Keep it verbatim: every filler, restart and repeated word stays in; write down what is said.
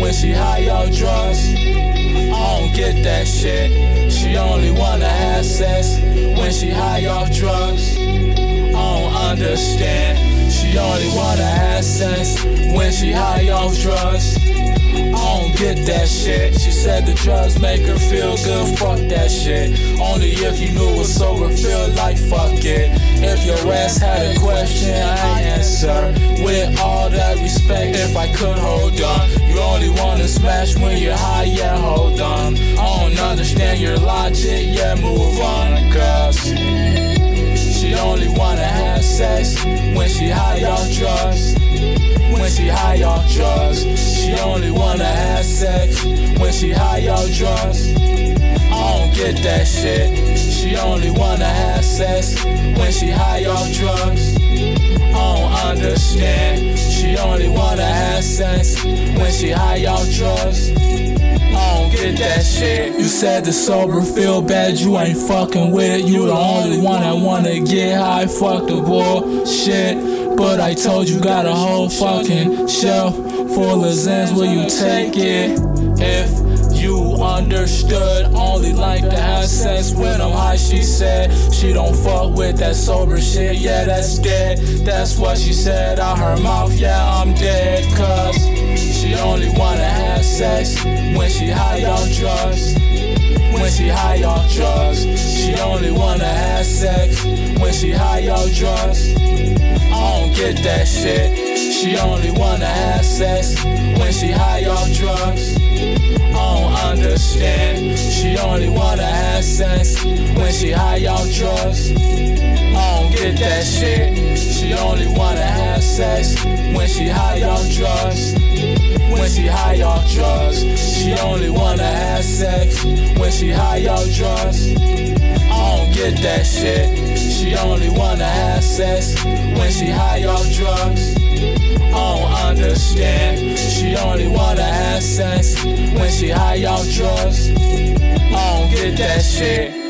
when she high off drugs. I don't get that shit. She only wanna have sex when she high off drugs. I don't understand. She only wanna have sex when she high off drugs. I don't get that shit. She said the drugs make her feel good, fuck that shit. Only if you knew what sober feel like, fuck it. If your ass had a question, I answer with all that respect. If I could hold on, you only wanna smash when you're high, yeah, hold on. I don't understand your logic, yeah, move on, cause she only wanna have sex when she high off drugs. When she high off drugs. She only wanna have sex when she high off drugs. I don't get that shit. She only wanna have sex when she high off drugs. I don't understand. She only wanna have sex when she high off drugs. I don't get that shit. You said the sober feel bad, you ain't fucking with it. You the only one that wanna get high, fuck the bullshit. But I told you got a whole fucking shelf full of Zans, will you take it? If you understood, only like to have sex when I'm high, she said. She don't fuck with that sober shit, yeah, that's dead. That's what she said out her mouth, yeah, I'm dead. Cause she only wanna have sex when she high on drugs. When she high on drugs. She only wanna have sex when she high on drugs. I don't get that shit. She only wanna have sex when she high off drugs. I don't understand. She only wanna have sex when she high off drugs. I don't get that shit. She only wanna have sex when she high off drugs. When she high off drugs. She only wanna have sex when she high off drugs. I don't get that shit. She only wanna have sex when she high off drugs. I don't understand. She only wanna have sex when she high off drugs. I don't get that shit.